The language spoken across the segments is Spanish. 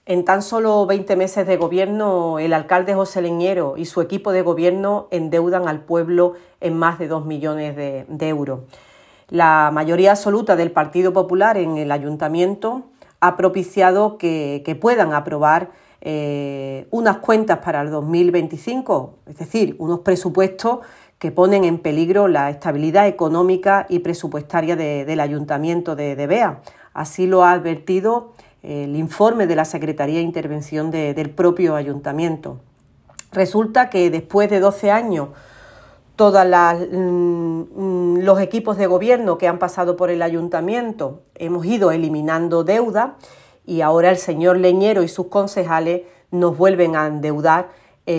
En tan solo 20 meses de gobierno, el alcalde José Leñero y su equipo de gobierno endeudan al pueblo en más de 2 millones de euros. La mayoría absoluta del Partido Popular en el ayuntamiento ha propiciado que puedan aprobar unas cuentas para el 2025, es decir, unos presupuestos que ponen en peligro la estabilidad económica y presupuestaria del Ayuntamiento de Bea. Así lo ha advertido el informe de la Secretaría de Intervención del propio Ayuntamiento. Resulta que después de 12 años, todos los equipos de gobierno que han pasado por el Ayuntamiento hemos ido eliminando deuda y ahora el señor Leñero y sus concejales nos vuelven a endeudar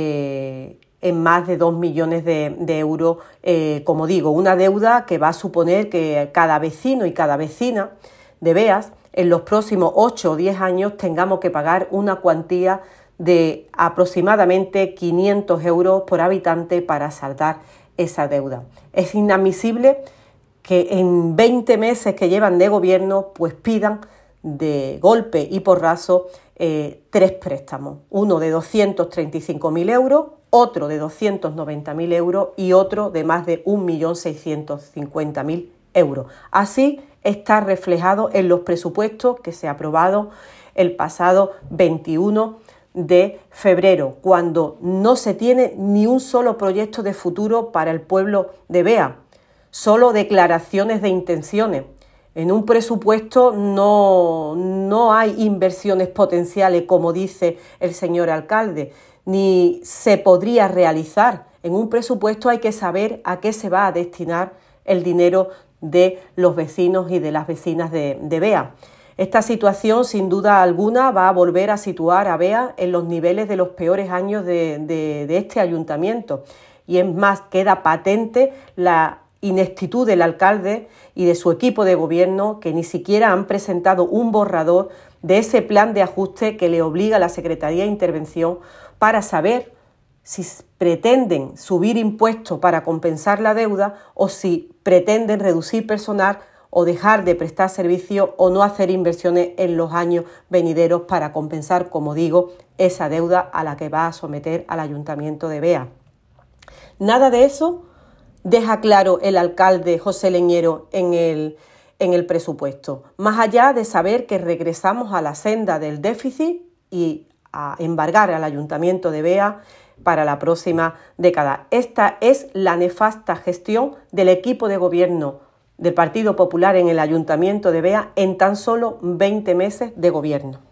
en más de 2 millones de euros, como digo, una deuda que va a suponer que cada vecino y cada vecina de Beas en los próximos 8 o 10 años tengamos que pagar una cuantía de aproximadamente 500 euros por habitante para saldar esa deuda. Es inadmisible que en 20 meses que llevan de gobierno pues pidan de golpe y porrazo 3 préstamos, uno de 235.000 euros, otro de 290.000 euros y otro de más de 1.650.000 euros. Así está reflejado en los presupuestos que se aprobaron el pasado 21 de febrero, cuando no se tiene ni un solo proyecto de futuro para el pueblo de Bea, solo declaraciones de intenciones. En un presupuesto no hay inversiones potenciales, como dice el señor alcalde, ni se podría realizar. En un presupuesto hay que saber a qué se va a destinar el dinero de los vecinos y de las vecinas de Bea. Esta situación, sin duda alguna, va a volver a situar a Bea en los niveles de los peores años de este ayuntamiento. Y es más, queda patente la ineptitud del alcalde y de su equipo de gobierno, que ni siquiera han presentado un borrador de ese plan de ajuste que le obliga a la Secretaría de Intervención para saber si pretenden subir impuestos para compensar la deuda o si pretenden reducir personal o dejar de prestar servicio o no hacer inversiones en los años venideros para compensar, como digo, esa deuda a la que va a someter al Ayuntamiento de Bea. Nada de eso deja claro el alcalde José Leñero en el presupuesto, más allá de saber que regresamos a la senda del déficit y a embargar al Ayuntamiento de Bea para la próxima década. Esta es la nefasta gestión del equipo de gobierno del Partido Popular en el Ayuntamiento de Bea en tan solo 20 meses de gobierno.